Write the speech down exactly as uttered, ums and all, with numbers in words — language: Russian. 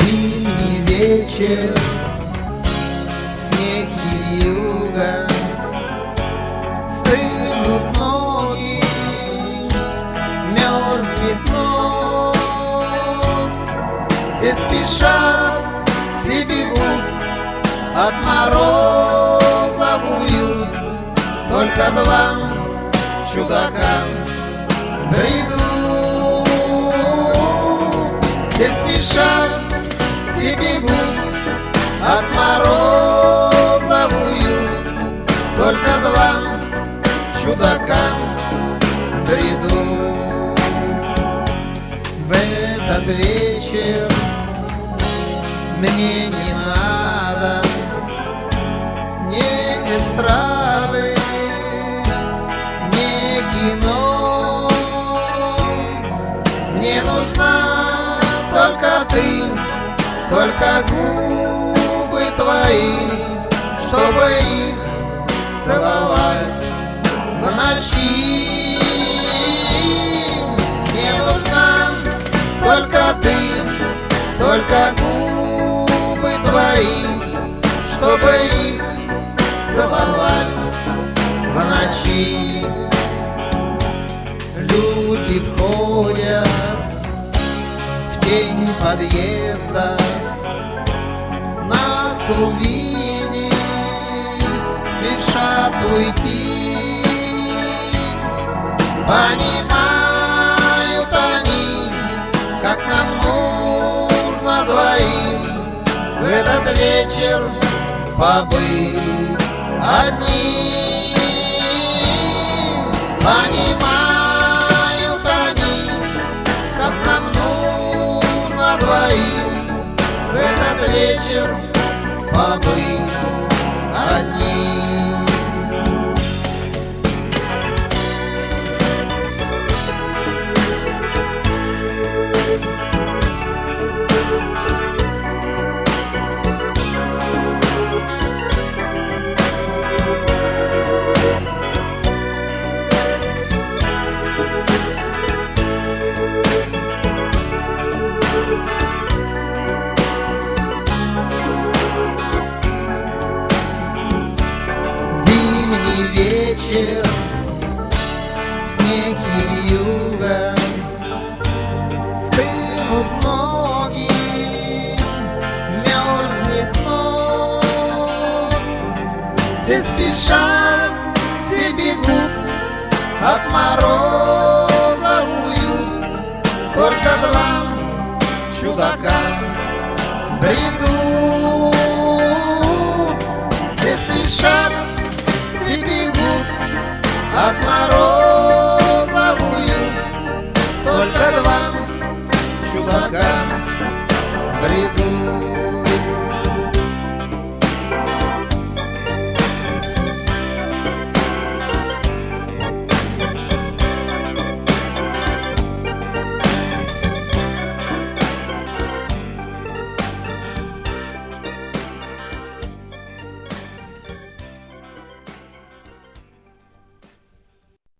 Зимний вечер, снег и вьюга, стынут ноги, мерзнет нос. Все спешат, все бегут, от мороза воют. Только два чудака бредут. Все спешат, все бегут, от мороза воют. Только два чудака бредут. В этот вечер мне не надо ни эстрады, ни кино. Мне нужна только ты, только губы твои, чтобы их целовать в ночи. Мне нужна только ты, только губы твои, чтобы их целовать в ночи. Люди входят в тень подъезда, нас увидев спешат уйти. Понимают они, как нам нужно двоим в этот вечер побыть одни. Понимают они, как нам нужно двоим в этот вечер побыть одни. Вечер, снег и вьюга, стынут ноги, мерзнет нос. Все спешат, все бегут, от мороза воют. Только два чудака бредут. Все спешат, все бегут, от мороза воют. Только